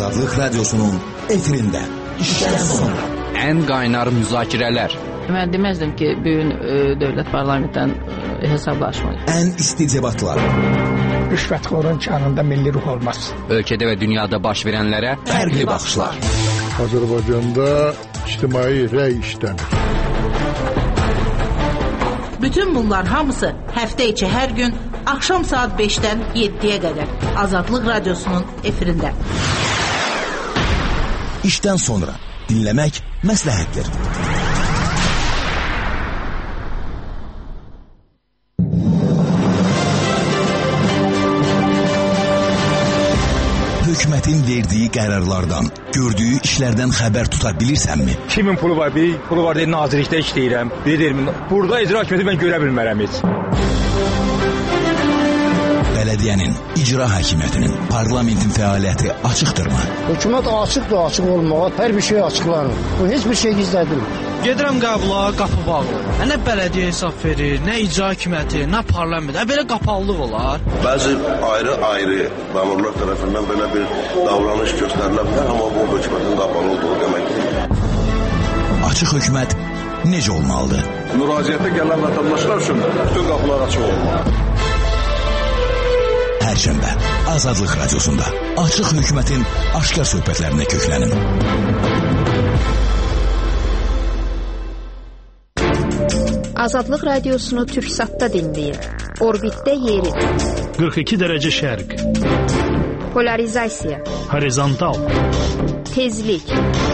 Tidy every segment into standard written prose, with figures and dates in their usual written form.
Azadlıq Radyosu'nun efirində işdən sonra ən qaynar müzakirələr. Mən deməzdim ki, bugün dövlət parlamentdən hesablaşmayın. Ən isti debatlar. Rüşvətxorun kanında milli ruh olmaz. Ölkədə və dünyada baş verənlərə fərqli baxışlar. Azərbaycanda ictimai rəy işlənir. Bütün bunlar hamısı həftə içi hər gün axşam saat 5-dən 7-yə qədər Azadlıq Radyosu'nun efirində. İşdən sonra dinləmək məsləhətdir. Hökumətin verdiyi qərarlardan, gördüyü işlərdən xəbər tuta bilirsənmi? Kimin pulu var? Biri pulu var deyir, nazirlikdə işləyirəm. Biri deyir, burada icra hakimiyyəti mən görə bilmərəm heç. Bələdiyyənin, icra hakimiyyətinin, parlamentin fəaliyyəti açıqdırmı? Hökumət açıqdır, açıq olmağa, hər bir şey açıqlanır. Bu heç bir şey gizlədilmir. Gedirəm qəbula, qapı bağlı. Nə bələdiyyə hesab verir, nə icra hakimiyyəti, nə parlament. Belə qapalılıq olar. Bəzi ayrı-ayrı məmurlar tərəfindən belə bir davranış göstərilə bilər, amma bu hökumətin qapalı olduğu deməkdir. Açıq hökumət necə olmalıdır? Müraciətə gələn vətəndaşlar üçün bütün qapılar açıq olmalı. Perşembe Azadlıq Radyosunda açıq hökumətin aşkar söhbətlərinə köklənin. Azadlıq Radiosunu Türksat'ta dinləyin. Orbitdə yeri. 42 dərəcə şərq. Polarizasiya. Horizontal. Tezlik.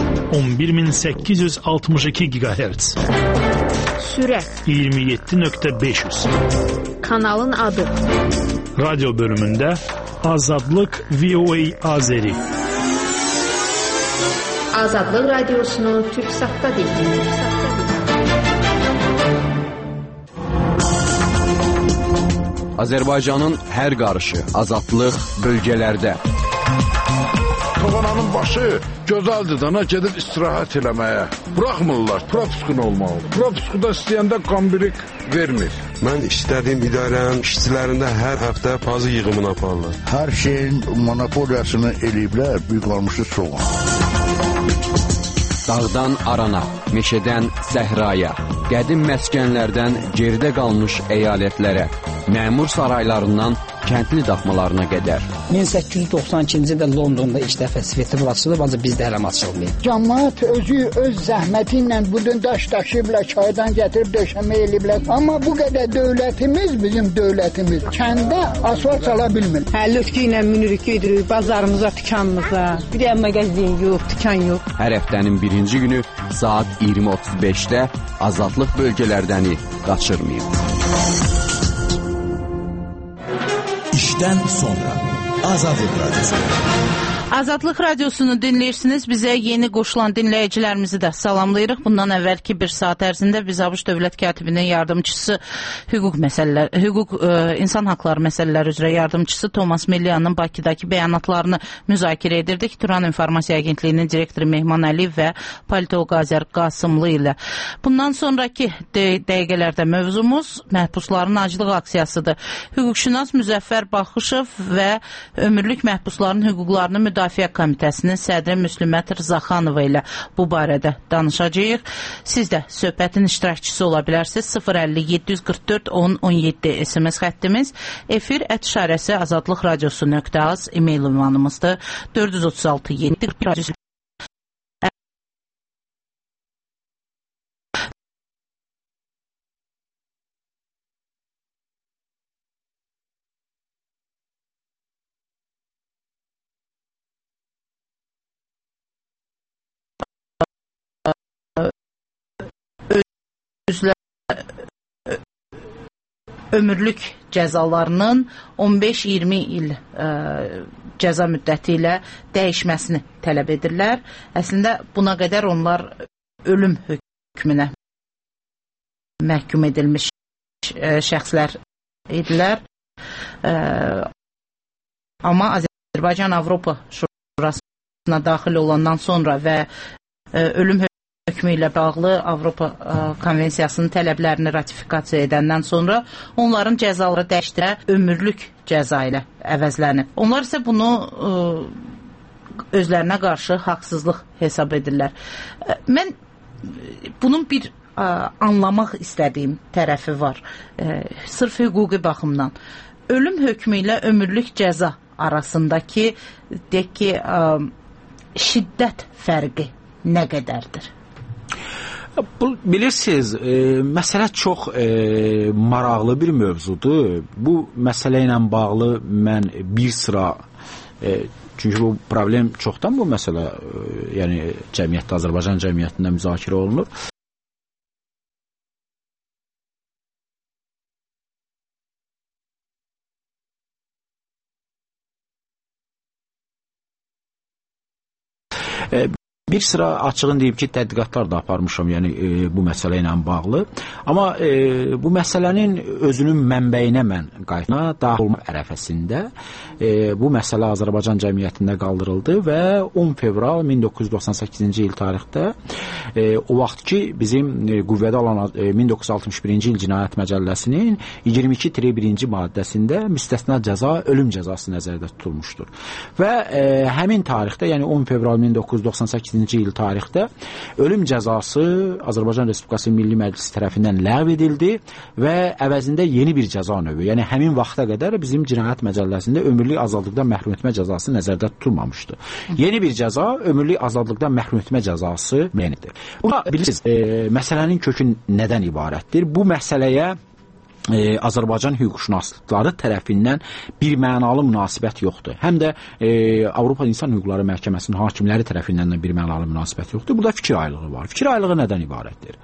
11862 GHz. Sürət. 27.500. Kanalın adı. Radyo bölümündə Azadlıq VOA Azeri. Azadlıq Radiosunu Türksat'ta dinləyin. Azərbaycanın hər qarışı, azadlıq bölgələrdə. Toğananın başı gözəldir dana, gedir istirahət eləməyə. Bıraxmırlar, propiskun olmalıdır. Propiskuda istəyəndə qambirik vermir. Mən istədiyim idarənin işçilərində hər həftə pazı yığımını aparırlar. Hər şeyin monopoliyasını eləyiblər, büyük olmuşu soğan. Dağdan arana, meşədən səhraya, qədim məskənlərdən geridə qalmış əyalətlərə, məmur saraylarından kəndli daxmalarına qədər. 1892-ci ildə Londonda ilk dəfə svetofor açılıb, ancaq bizdə hələm açılmayıb. Cəmaət özü öz zəhməti ilə budun daş daşıyıblar, çaydan gətirib döşəmə eləyiblər. Amma bu qədər dövlətimiz, bizim dövlətimiz kəndə asfalt sala bilmir. Lütki ilə minirik gedirik bazarımıza, dükanımıza. Bir də mağazin yox, dükan yox. Hər həftənin birinci günü saat 20:35-də Azadlıq bölgələrdəni qaçırmayın. İşdən sonra Azadlıq Radyosu. Azadlıq Radiosunu dinləyirsiniz. Bizə yeni qoşulan dinləyicilərimizi də salamlayırıq. Bundan əvvəlki bir saat ərzində biz ABŞ Dövlət Katibinin yardımçısı insan haqları məsələləri üzrə yardımçısı Thomas Milliyanın Bakıdakı bəyanatlarını müzakirə edirdik. Turan İnformasiya Agentliyinin direktoru Mehman Əliyev və politoloq Azər Qasımlı ilə. Bundan sonraki dəqiqələrdə mövzumuz məhbusların aclıq aksiyasıdır. Hüquqşünas Müzəffər Baxışov və ömürlük məhbusların hüquqlarını Müdafiə Komitəsinin sədri Müslümət Rzaxanova ilə bu barədə danışacağıq. Siz də söhbətin iştirakçısı ola bilərsiniz. 050-744-10-17 SMS xəttimiz, efir@ Azadlıq Radiosu.az e-mail ünvanımızdır. 436-741 ömürlük cəzalarının 15-20 il cəza müddəti ilə dəyişməsini tələb edirlər. Əslində buna qədər onlar ölüm hökmünə məhkum edilmiş şəxslər idilər. Amma Azərbaycan Avropa Şurasına daxil olandan sonra və ölüm hökmü ilə bağlı Avropa Konvensiyasının tələblərini ratifikasiya edəndən sonra onların cəzaları dəyişdirə ömürlük cəza ilə əvəzlənib. Onlar isə bunu özlərinə qarşı haqsızlıq hesab edirlər. Mən bunun bir anlamaq istədiyim tərəfi var. Sırf hüquqi baxımdan. Ölüm hökmü ilə ömürlük cəza arasındakı deyək ki, şiddət fərqi nə qədərdir? Bilirsiniz, məsələ çox maraqlı bir mövzudur. Bu məsələ ilə bağlı mən bir sıra, çünki bu problem çoxdan bu məsələ, yəni cəmiyyətdə, Azərbaycan cəmiyyətində müzakirə olunur. Bir sıra açığın deyib ki, tədqiqatlar da aparmışam, yəni bu məsələ ilə bağlı. Amma bu məsələnin özünün mənbəyinə mən qayıtma daxil olma ərəfəsində bu məsələ Azərbaycan cəmiyyətində qaldırıldı və 10 fevral 1998-ci il tarixdə o vaxt ki, bizim qüvvədə olan 1961-ci il Cinayət Məcəlləsinin 22-1-ci maddəsində müstəsna cəza ölüm cəzası nəzərdə tutulmuşdur. Və həmin tarixdə, yəni 10 fevral 1998-ci il tarixdə ölüm cəzası Azərbaycan Respublikası Milli Məclisi tərəfindən ləğv edildi və əvəzində yeni bir cəza növü, yəni həmin vaxta qədər bizim Cinayət Məcəlləsində ömürlük azadlıqdan məhrum etmə cəzası nəzərdə tutulmamışdı. Yeni bir cəza ömürlük azadlıqdan məhrum etmə cəzası müəyyəndir. Burada bilirsiniz, məsələnin kökü nədən ibarətdir? Bu məsələyə Azərbaycan hüquqşünasları tərəfindən bir mənalı münasibət yoxdur. Həm də Avropa İnsan Hüquqları Məhkəməsinin hakimləri tərəfindən də bir mənalı münasibət yoxdur. Burada fikir ayrılığı var. Fikir ayrılığı nədən ibarətdir?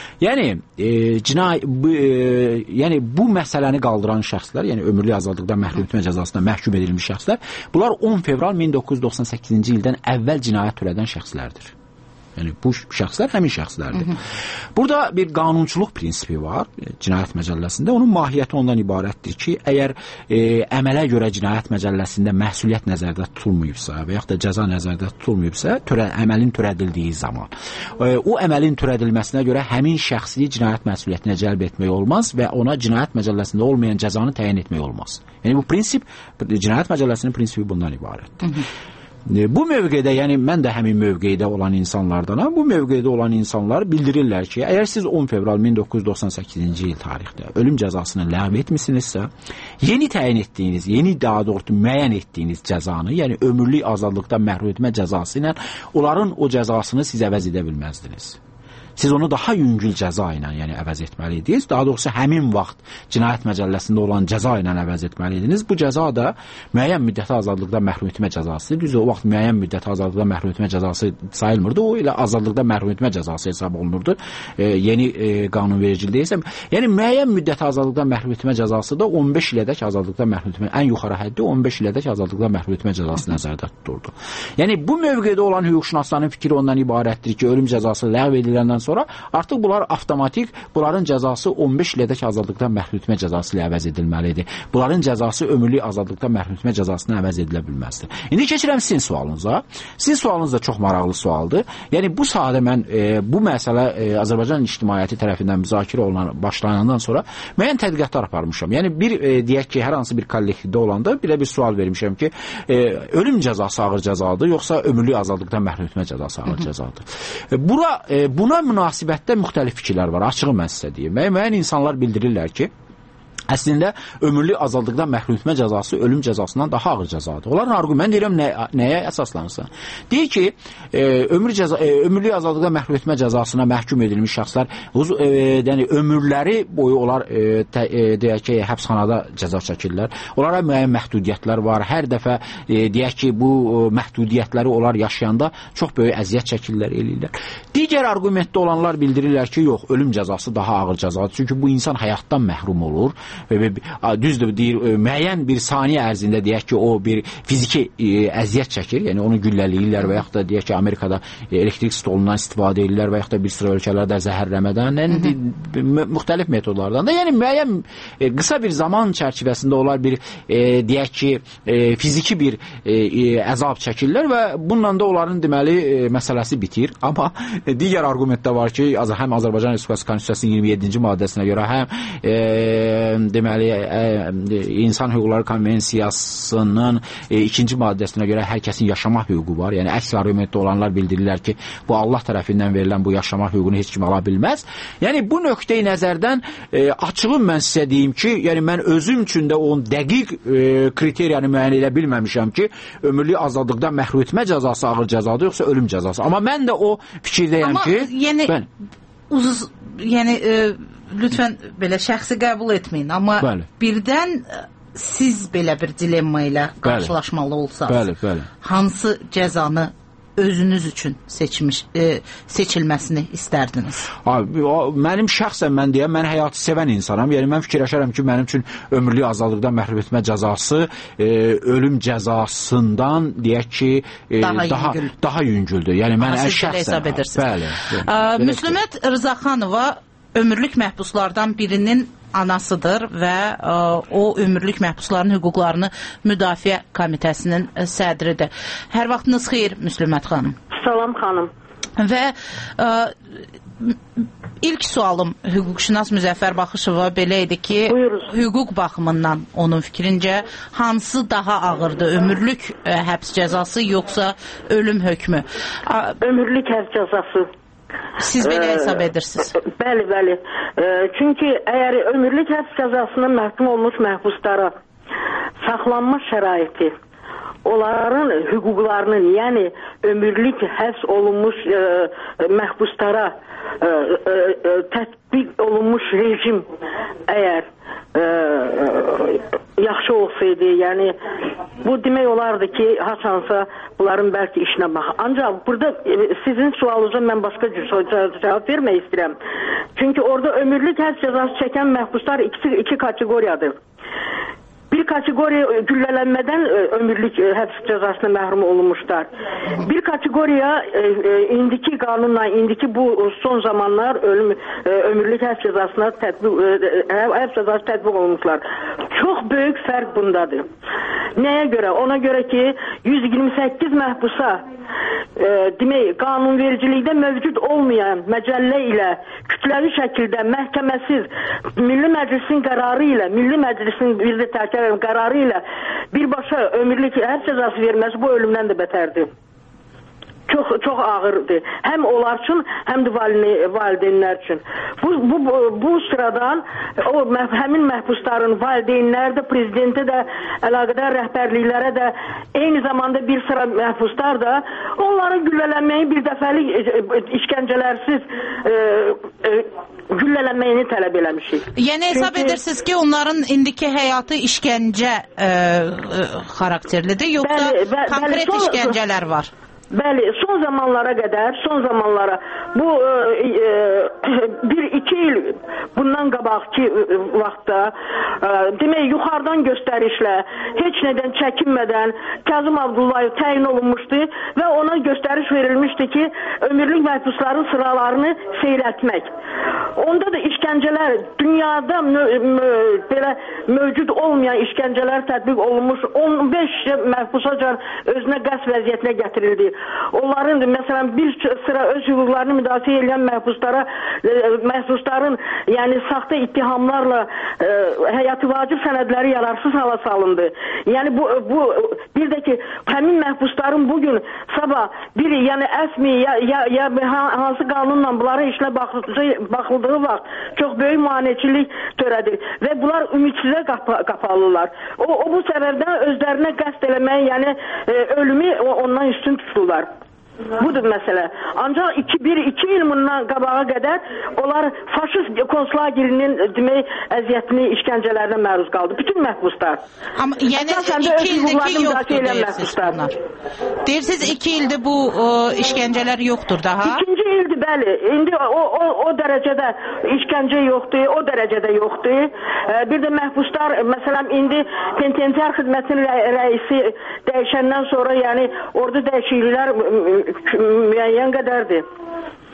Yəni bu məsələni qaldıran şəxslər, yəni ömürlük azadlıqdan məhrum etmə cəzasına məhkum edilmiş şəxslər, bunlar 10 fevral 1998-ci ildən əvvəl cinayət törədən şəxslərdir. Yəni bu şəxslər həmin şəxslərdir. Burada bir qanunçuluq prinsipi var Cinayət Məcəlləsində. Onun mahiyyəti ondan ibarətdir ki, əgər əmələ görə Cinayət Məcəlləsində məsuliyyət nəzərdə tutulmayıbsa və yaxud da cəza nəzərdə tutulmayıbsa, əməlin törədildiyi zaman o əməlin törədilməsinə görə həmin şəxsi cinayət məsuliyyətinə cəlb etmək olmaz və ona Cinayət Məcəlləsində olmayan cəzanı təyin etmək olmaz. Yəni bu prinsip, Cinayət Məcəlləsinin prinsipi bundan ibarətdir. Bu mövqedə, yəni mən də həmin mövqedə olan insanlardanam. Bu mövqedə olan insanlar bildirirlər ki, əgər siz 10 fevral 1998-ci il tarixdə ölüm cəzasını ləğv etmisinizsə, yeni təyin etdiyiniz, daha doğrusu müəyyən etdiyiniz cəzanı, yəni ömürlük azadlıqdan məhrum etmə cəzası ilə onların o cəzasını siz əvəz edə bilməzdiniz. Siz onu daha yüngül cəza ilə, yəni əvəz etməliydiniz. Daha doğrusu həmin vaxt Cinayət Məcəlləsində olan cəza ilə əvəz etməliydiniz. Bu cəza da müəyyən müddəti azadlıqdan məhrum etmə cəzasıdır. Düzdür, o vaxt müəyyən müddəti azadlıqdan məhrum etmə cəzası sayılmırdı. O ilə azadlıqdan məhrum etmə cəzası hesab olunurdu. Yeni qanunvericiliyə isə, yəni müəyyən müddəti azadlıqdan məhrum etmə cəzası da 15 ilədək azadlıqdan məhrum etmə, ən yuxarı həddi 15 ilədək azadlıqdan məhrum etmə cəzası nəzərdə tutulurdu. Yəni bu mövqedə olan hüquqşünasların fikri ondan ibarətdir ki, ölüm cəzası ləğv ediləndən sonra artıq bunlar avtomatik, bunların cəzası 15 ilədək azadlıqdan məhrum etmə cəzası ilə əvəz edilməlidir. Bunların cəzası ömürlük azadlıqdan məhrum etmə cəzasına əvəz edilə bilməzdir. İndi keçirəm sizin sualınıza. Sizin sualınız da çox maraqlı sualdır. Yəni bu sahədə mən bu məsələ Azərbaycan ictimaiyyəti tərəfindən müzakirə başlanandan sonra müəyyən tədqiqatlar aparmışam. Yəni bir deyək ki, hər hansı bir kollektivdə olanda belə bir sual vermişəm ki, ölüm cəzası ağır cəzadır, yoxsa ömürlük azadlıqdan məhrum etmə cəzası ağır cəzadır. Buna münasibətdə müxtəlif fikirlər var. Açığı mən sizə deyim. Müəyyən insanlar bildirirlər ki, əslində ömürlük azadlıqdan məhrum etmə cəzası ölüm cəzasından daha ağır cəzadır. Onların arqument deyirəm nəyə əsaslanırsa. Deyir ki, ömürlük azadlıqdan məhrum etmə cəzasına məhkum edilmiş şəxslər yəni ömürləri boyu onlar deyək ki, həbsxanada cəza çəkirlər. Onlara müəyyən məhdudiyyətlər var. Hər dəfə deyək ki, bu məhdudiyyətləri onlar yaşayanda çox böyük əziyyət çəkirlər, eləyirlər. Digər arqumentdə olanlar bildirirlər ki, yox, ölüm cəzası daha ağır cəzadır. Çünki bu insan həyatdan məhrum olur. Düzdür, deyir, müəyyən bir saniyə ərzində deyək ki, o bir fiziki əziyyət çəkir, yəni onu gülləliyirlər və yaxud da deyək ki, Amerikada elektrik stolundan istifadə edirlər və yaxud da bir sıra ölkələrdə zəhərləmədən, müxtəlif metodlardan da, yəni müəyyən qısa bir zaman çərçivəsində onlar bir deyək ki, fiziki bir əzab çəkirlər və bununla da onların deməli məsələsi bitir. Amma digər argumentdə var ki, həm Azərbaycan Respublikası Konstitusiyasının 27-ci maddəsinə görə, həm deməli İnsan Hüquqları Konvensiyasının 2-ci maddəsinə görə hər kəsin yaşamaq hüququ var. Yəni əks argumentdə olanlar bildirirlər ki, bu Allah tərəfindən verilən bu yaşamaq hüququnu heç kim ala bilməz. Yəni bu nöqteyi nəzərdən açığım mən sizə deyim ki, yəni mən özüm üçün də onun dəqiq kriteriyanı müəyyən edə bilməmişəm ki, ömürlük azadlıqdan məhrum etmə cəzası ağır cəzadır, yoxsa ölüm cəzası. Amma mən də o fikirdəyəm ki, yəni lütfən belə şəxsi qəbul etməyin, amma birdən siz belə bir dilemma ilə qarşılaşmalı olsanız, hansı cəzanı özünüz üçün seçilməsini istərdiniz? Mənim şəxsən mən deyəm, mən həyatı sevən insanam. Yəni mən fikirləşərəm ki, mənim üçün ömürlük azadlıqdan məhrum etmə cəzası ölüm cəzasından deyək ki, daha yüngüldür. Yəni mən şəxsən Müslümət Rızaxanova ömürlük məhbuslardan birinin anasıdır və o ömürlük məhbusların hüquqlarını müdafiə komitəsinin sədridir. Hər vaxtınız xeyir Müslümət xanım. Salam xanım. Və ilk sualım hüquqşünas Müzəffər Baxışova belə idi ki, hüquq baxımından onun fikrincə hansı daha ağırdır, ömürlük həbs cəzası yoxsa ölüm hökmü? Ömürlük həbs cəzası. Siz belə hesab edirsiniz? Bəli, bəli. Çünki əgər ömürlük həbs cəzasına məhkum olmuş məhbuslara saxlanma şəraiti, onların hüquqlarının, yəni ömürlük həbs olunmuş məhbuslara tətbiq olunmuş rejim əgər yaxşı olsaydı, yəni bu demək olardı ki, haçansa bunların bəlkə işinə bax. Ancaq burada sizin sualınıza mən başqa cavab vermək istəyirəm. Çünki orada ömürlük həbs cəzası çəkən məhbuslar iki kateqoriyadır. Bir kategoriya güllələnmədən ömürlük həbs cəzasına məhrum olunmuşlar. Bir kategoriya indiki qanunla, indiki bu son zamanlar ömürlük həbs cəzasına həbs cəzası tətbiq olunmuşlar. Çox böyük fərq bundadır. Nəyə görə? Ona görə ki, 128 məhbusa demək, qanunvericilikdə mövcud olmayan məcəllə ilə kütləvi şəkildə məhkəməsiz Milli Məclisin qərarı ilə, Milli Məclisin qərarı ilə birbaşa ömürlük həbs cəzası verməsi bu ölümdən də betərdir. Çox ağırdır. Həm onlar üçün, həm də valideynlər üçün. Bu sıradan həmin məhbusların valideynləri də, prezidentə də, əlaqədar rəhbərliklərə də, eyni zamanda bir sıra məhbuslar da onların güllələnməyi bir dəfəlik işgəncələrsiz güllələnməyini tələb eləmişik. Yəni hesab edirsiniz ki, onların indiki həyatı işgəncə xarakterlidir, yoxsa konkret işgəncələr var? Bəli, son zamanlara qədər, bu 1-2 il bundan qabaqki vaxtda demək, yuxarıdan göstərişlə, heç nədən çəkinmədən Kazım Abdullayev təyin olunmuşdu və ona göstəriş verilmişdi ki, ömürlük məhbusların sıralarını seyrətmək. Onda da işgəncələr, dünyada belə mövcud olmayan işgəncələr tətbiq olunmuş, 15 məhbusacan özünə qəsd vəziyyətinə gətirildi. Onların, məsələn, bir sıra öz hüquqlarını müdafiə edən məhbusların, yəni saxta ittihamlarla həyatı vacib sənədləri yararsız hala salındı. Yəni bir də ki, həmin məhbusların bugün sabah biri, yəni əsmi ya hansı qanunla bunların işinə baxıldığı vaxt çox böyük müayinəçilik törədir və bunlar ümidsizə qapalılar. O bu səbəbdən özlərinə qəsd eləməyi, yəni ölümü ondan üstün tuturlar. Budur məsələ. Ancaq 1-2 il bundan qabağa qədər onlar faşist konslagerinin demək əziyyətini, işgəncələrlə məruz qaldı. Bütün məhbuslar. Amma yəni 2 ildir ki, yoxdur deyirsiniz bunlar. Deyirsiniz 2 ildir bu işgəncələr yoxdur daha? 2-ci ildir, bəli. İndi o dərəcədə işgəncə yoxdur, o dərəcədə yoxdur. Bir də məhbuslar, məsələn, indi penitensiar xidmətinin rəisi dəyişəndən sonra, yəni orada dəyişikliklər müəyyən qədərdir.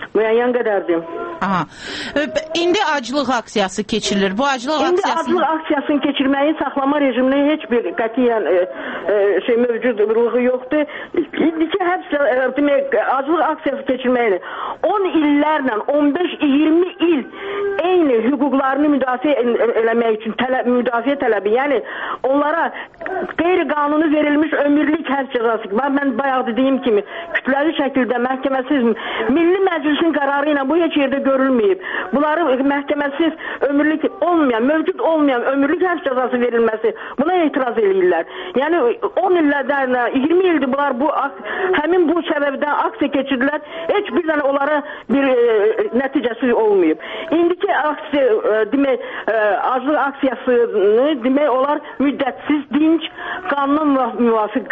Müəyyən qədərdir. Aha. İndi aclıq aksiyası keçirilir. Bu aclıq İndi aksiyasını... aclıq aksiyasını keçirməyin saxlama rejiminin heç bir qətiyyən mövcudluğu yoxdur. İndiki həbs aclıq aksiyası keçirməyin 10 illərlə 15-20 il eyni hüquqlarını müdafiə eləmək üçün müdafiə tələbi, yəni onlara qeyri-qanuni verilmiş ömürlük həbs cəzası. Mən bayaq dediyim kimi kütləvi şəkildə məhkəməsiz Milli Məclisin qərarı ilə bu heç yerdə görülməyib. Bunları məhkəməsiz ömürlük olmayan, mövcud olmayan ömürlük həbs cəzası verilməsi, buna etiraz edirlər. Yəni 10 illərdən 20 ildir bunlar həmin bu səbəbdən aksiya keçirdilər. Heç bir dənə onlara bir nəticəsi olmayıb. İndiki aksiya demək aclıq aksiyasını demək olar müddətsiz, dinc, qanuna müvafiq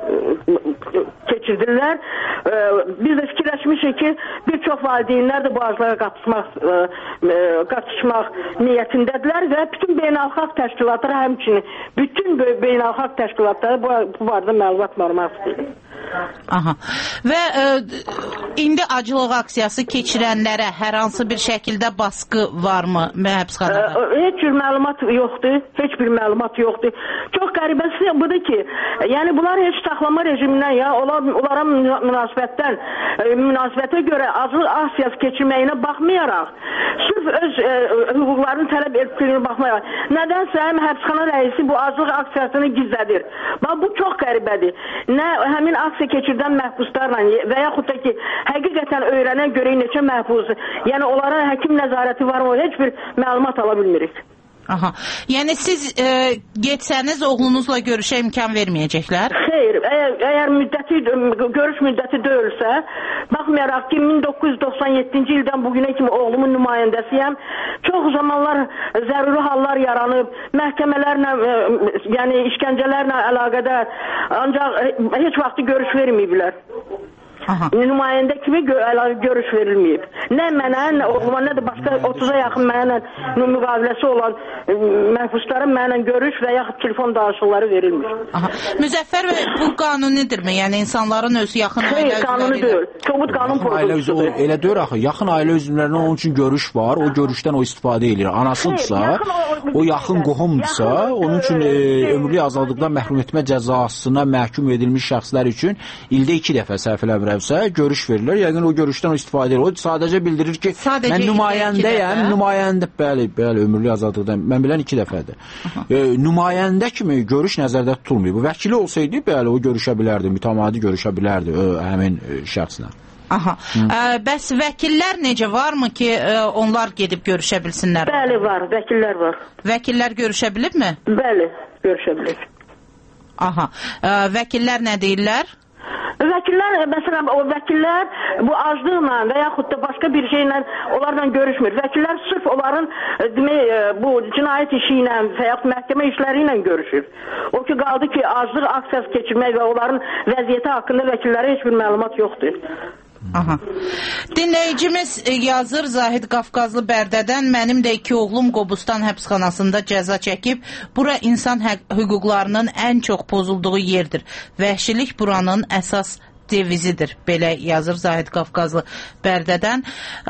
keçirdirlər. Biz də fikirləşmişik ki, bir çox valideynlər də bu aclığa qatışmaq niyyətindədirlər və bütün beynəlxalq təşkilatlar həmçinin bütün beynəlxalq təşkilatlara bu barədə məlumat vermək istəyir. Aha. Və indi aclıq aksiyası keçirənlərə hər hansı bir şəkildə baskı varmı həbsxanada? Heç bir məlumat yoxdur. Heç bir məlumat yoxdur. Çox qəribəsi budur ki, yəni bunlar heç saxlama rejimindən ya onlara münasibətə görə aclıq aksiyası keçirməyinə baxmayaraq, sırf öz hüquqlarını tələb etdiyinə baxmayaraq, nədənsə həbsxana rəisi bu aclıq aksiyasını gizlədir. Bu çox qəribədir. Nə həmin aksiya keçirdən məhbuslarla və yaxud da ki, həqiqətən öyrənən görə neçə məhbus, yəni onlara həkim nəzarəti var mı, heç bir məlumat ala bilmirik. Aha. Yəni siz getsəniz oğlunuzla görüşə imkan verməyəcəklər? Xeyr, əgər görüş müddəti deyilsə, baxmayaraq ki, 1997-ci ildən bugünə kimi oğlumun nümayəndəsiyəm, çox zamanlar zəruri hallar yaranıb, məhkəmələrlə, yəni işgəncələrlə əlaqədar, ancaq heç vaxtı görüş verməyiblər. Nümayəndə kimi görüş verilməyib. Nə mənə, nə oğluma, nə də başqa 30-a yaxın mənə müqaviləsi olan məhbuslara mənə görüş və yaxud telefon danışıqları verilmir. Müzəffər bəy, bu qanunidirmi? Yəni insanların öz yaxın ailə üzvləri... Xeyr, qanuni deyil. Kobud qanun pozuntusudur. Elə deyir axı, yaxın ailə üzvlərinə onun üçün görüş var, o görüşdən o istifadə edir. Anasıdırsa, o yaxın qohumdursa, onun üçün ömürlük azadlıqdan məhrum etmə cəzasına məhkum edilmiş şəxslər üçün ildə 2 dəfə səhv eləmirəmsə görüş verirlər. Yəqin o görüşdən o istifadə edir. O sadəcə bildirir ki, mən nümayəndəyəm, nümayəndə, bəli, ömürlük azadlıqdan, mən bilən 2 dəfədir. Nümayəndə kimi görüş nəzərdə tutulmuyor. Bu vəkili olsaydı, bəli, o görüşə bilərdi, mütəmadi görüşə bilərdi həmin şəxslə. Aha. Bəs vəkillər necə, varmı ki, onlar gedib görüşə bilsinlər? Bəli, var, vəkillər var. Vəkillər görüşə bilibmi? Bəli, görüşə bilib. Aha. Vəkillər nə deyirlər? Vəkillər, məsələn, o vəkillər bu aclıqla və yaxud da başqa bir şeylə onlarla görüşmür. Vəkillər sırf onların bu cinayət işi ilə və yaxud məhkəmə işləri ilə görüşür. O ki, qaldı ki, aclıq aksiyası keçirmək və onların vəziyyəti haqqında vəkillərə heç bir məlumat yoxdur. Aha. Dinləyicimiz yazır Zahid Qafqazlı Bərdədən, mənim də 2 oğlum Qobustan həbsxanasında cəza çəkib. Bura insan hüquqlarının ən çox pozulduğu yerdir. Vəhşilik buranın əsas devizidir. Belə yazır Zahid Qafqazlı Bərdədən.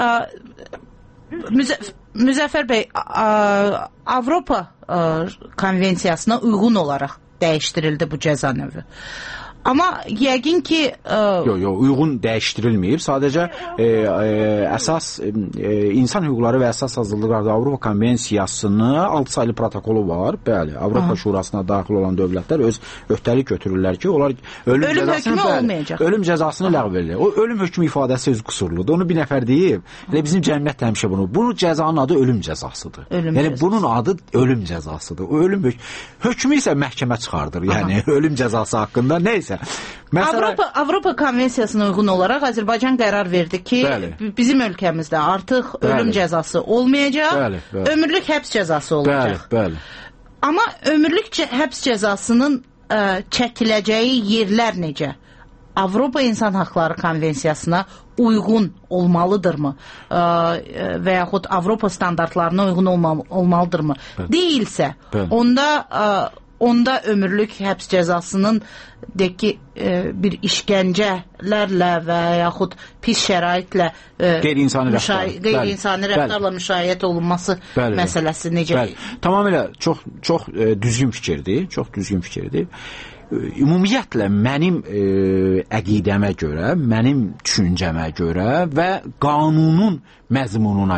Müzəffər bəy, Avropa konvensiyasına uyğun olaraq dəyişdirildi bu cəza növü. Amma yəqin ki... uyğun dəyişdirilməyib. Sadəcə əsas insan hüquqları və əsas azadlıqlarda Avropa Konvensiyasının 6 saylı protokolu var. Bəli, Avropa Şurasına daxil olan dövlətlər öz öhdəlik götürürlər ki, onlar ölüm cəzasını ləğv edirlər. O ölüm hökmü ifadəsi öz qüsurludur. Onu bir nəfər deyib. Elə bizim cəmiyyət həmişə bunu. Bunun cəzanın adı ölüm cəzasıdır. Yəni bunun adı ölüm cəzasıdır. O ölüm hökmü isə məhkəmə çıxardır. Yəni ölüm cəzası haqqında nə isə. Avropa Konvensiyasına uyğun olaraq Azərbaycan qərar verdi ki, bizim ölkəmizdə artıq ölüm cəzası olmayacaq, ömürlük həbs cəzası olacaq. Amma ömürlük həbs cəzasının çəkiləcəyi yerlər necə? Avropa İnsan Haqları Konvensiyasına uyğun olmalıdırmı? Və yaxud Avropa standartlarına uyğun olmalıdırmı? Deyilsə, onda onda ömürlük həbs cəzasının deyək ki, bir işgəncələrlə və yaxud pis şəraitlə qeyri-insani rəftarla müşayiət olunması məsələsi necə? Tamamilə çox düzgün fikirdir, çox düzgün fikirdir. Ümumiyyətlə mənim əqidəmə görə, mənim düşüncəmə görə və qanunun məzmununa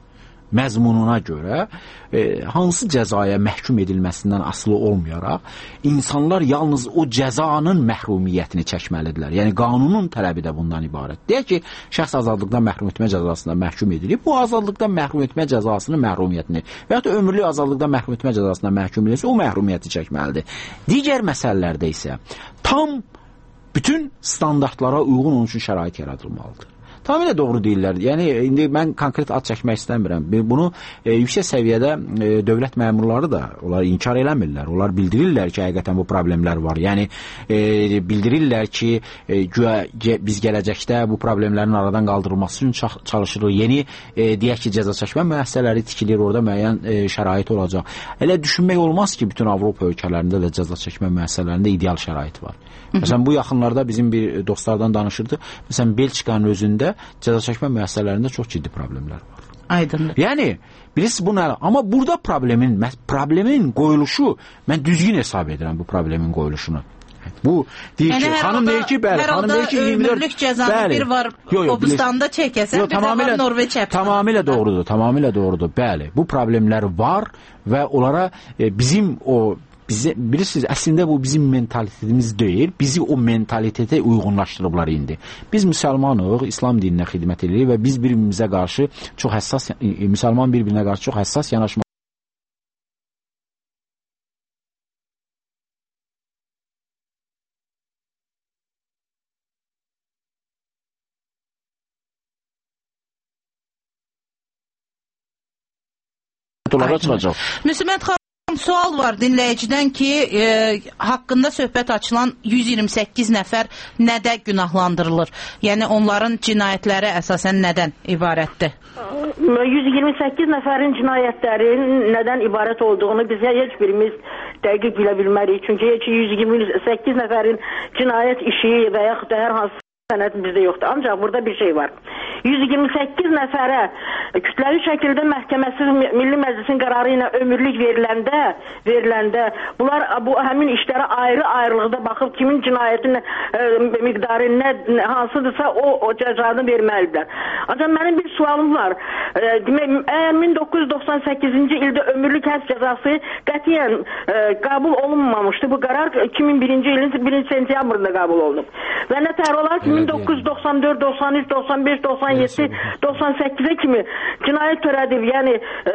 görə hansı cəzaya məhkum edilməsindən asılı olmayaraq insanlar yalnız o cəzanın məhrumiyyətini çəkməlidirlər. Yəni qanunun tələbi də bundan ibarət. Deyək ki, şəxs azadlıqdan məhrum etmə cəzasına məhkum edilib, bu azadlıqdan məhrum etmə cəzasının məhrumiyyətini və ya da ömürlük azadlıqdan məhrum etmə cəzasına məhkum edilsə, o məhrumiyyəti çəkməlidir. Digər məsələlərdə isə tam bütün standartlara uyğun onun üçün şərait yaradılmalıdır. Tamamilə doğru deyirlər. Yəni indi mən konkret ad çəkmək istəmirəm. Bunu yüksək səviyyədə dövlət məmurları da onlar inkar eləmirlər. Onlar bildirirlər ki, həqiqətən bu problemlər var. Yəni bildirirlər ki, biz gələcəkdə bu problemlərin aradan qaldırılması üçün çalışırıq. Yeni deyək ki, cəza çəkmə müəssisələri tikilir, orada müəyyən şərait olacaq. Elə düşünmək olmaz ki, bütün Avropa ölkələrində də cəza çəkmə müəssisələrində ideal şərait var. Məsələn, bu yaxınlarda bizim bir dostlardan danışırdı. Məsələn, Belçikanın özündə cəza çəkmə müəssisələrində çox ciddi problemlər var. Aydındır. Yəni, bilirsiniz bu nə? Amma burada problemin qoyuluşu, mən düzgün hesab edirəm bu problemin qoyuluşunu. Bu deyir ki, xanım deyir ki, bəli, xanım deyir ki, 24 ömürlük cəzanı bir var Qobustanda çəkəsən, bir var Norveç həbsində. Tamamilə doğrudur. Bəli, bu problemlər var və onlara bizim bilirsiniz, əslində bu bizim mentalitetimiz deyil, bizi o mentalitetə uyğunlaşdırıblar indi. Biz müsəlmanıq, İslam dininə xidmət edirik və biz bir-birimizə qarşı çox həssas, müsəlman bir-birinə qarşı çox həssas yanaşma. Müslümət xanım, sual var dinləyicidən ki, haqqında söhbət açılan 128 nəfər nədə günahlandırılır? Yəni onların cinayətləri əsasən nədən ibarətdir? 128 nəfərin cinayətləri nədən ibarət olduğunu bizə heç birimiz dəqiq bilə bilmərik. Çünki 128 nəfərin cinayət işi və yaxud da hər hansı sənəd bizdə yoxdur. Ancaq burada bir şey var. 128 nəfərə kütləvi şəkildə məhkəməsiz Milli Məclisin qərarı ilə ömürlük veriləndə bunlar bu həmin işlərə ayrı-ayrılıqda baxıb kimin cinayətin miqdarı hansıdırsa o cəzanı verməlidirlər. Ancaq mənim bir sualım var. Əgər 1998-ci ildə ömürlük həbs cəzası qətiyyən qəbul olunmamışdı. Bu qərar 2001-ci ilin 1 sentyabrında qəbul olunub. Və nətər olar ki 1994, 93, 95, 97, 98-ə kimi cinayət törədib, yəni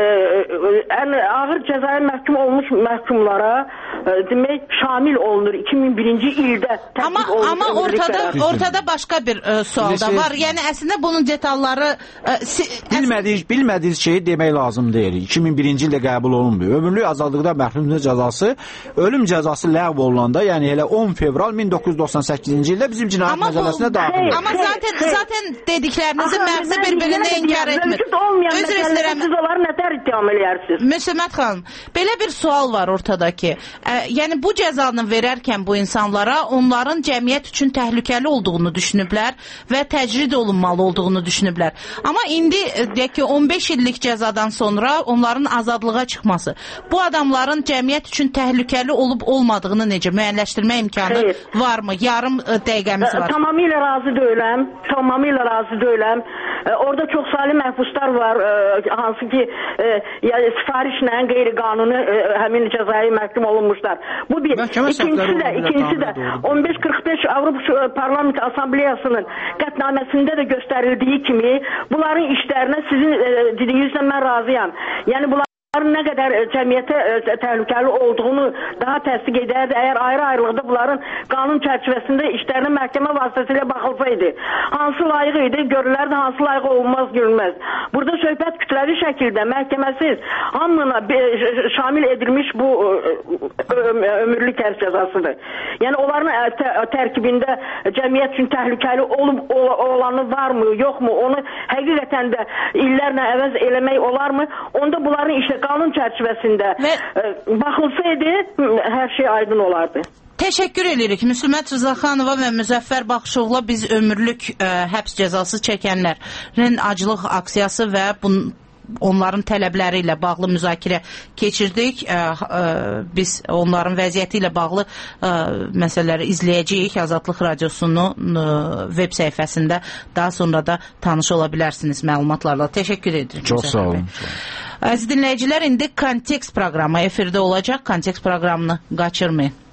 ən ağır cəzaya məhkum olmuş məhkumlara demək şamil olunur 2001-ci ildə. Amma ortada başqa bir sual da var. Yəni əslində bunun detalları bilmədiyiniz şeyi demək lazım deyil. 2001-ci ildə qəbul olunmuyor. Ömürlük azadlıqda məhkumluq cəzası, ölüm cəzası ləğv olunanda, yəni elə 10 fevral 1998-ci ildə bizim cinayət məcəlləsinə daxil olur. Amma zaten dediklərinizi məhzi bir-birinə inkar etmir. Özür istəyirəm. Siz onları nətər ittiham eləyərsiniz? Müslümət xanım, belə bir sual var ortadakı. Yəni bu cəzanı verərkən bu insanlara onların cəmiyyət üçün təhlükəli olduğunu düşünüblər və təcrid olunmalı olduğunu düşünüblər. Amma indi deyək ki 15 illik cəzadan sonra onların azadlığa çıxması bu adamların cəmiyyət üçün təhlükəli olub olmadığını necə müəyyənləşdirmə imkanı varmı? Yarım dəqiqəmiz var. Tamamilə razı deyiləm. Orada çoxsaylı məhbuslar var, hansı ki sifarişlə qeyri-qanuni həmin cəzaya məhkum olunmuşlar. Bu bir. İkincisi də 1545 Avropa Parlament Assambleyasının qətnaməsində də göstərildiyi kimi bunların işlərinə sizin dediyinizlə mən razıyam. Yəni bunlar nə qədər cəmiyyətə təhlükəli olduğunu daha təsdiq edərdi. Əgər ayrı-ayrılıqda bunların qanun çərçivəsində işlərinə məhkəmə vasitəsilə baxılsaydı. Hansı layiq idi, görülərdi, hansı layiq olmaz, görülməz. Burada söhbət kütləvi şəkildə məhkəməsiz hamına şamil edilmiş bu ömürlük həbs cəzasıdır. Yəni onların tərkibində cəmiyyət üçün təhlükəli olanı varmı, yoxmu? Onu həqiqətən də illərlə əvəz eləmək olarmı? Onda bunların işlə qanun çərçivəsində baxılsaydı, hər şey aydın olardı. Təşəkkür edirik. Müslümət Rızaxanova və Müzəffər Baxışoğlu biz ömürlük həbs cəzası çəkənlərin aclıq aksiyası və onların tələbləri ilə bağlı müzakirə keçirdik. Biz onların vəziyyəti ilə bağlı məsələləri izləyəcəyik. Azadlıq Radiosunun web səhifəsində daha sonra da tanış ola bilərsiniz məlumatlarla. Təşəkkür edirik. Çox sağ olun. Əziz dinləyicilər, indi Kontekst proqramı efirdə olacaq. Kontekst proqramını qaçırmayın.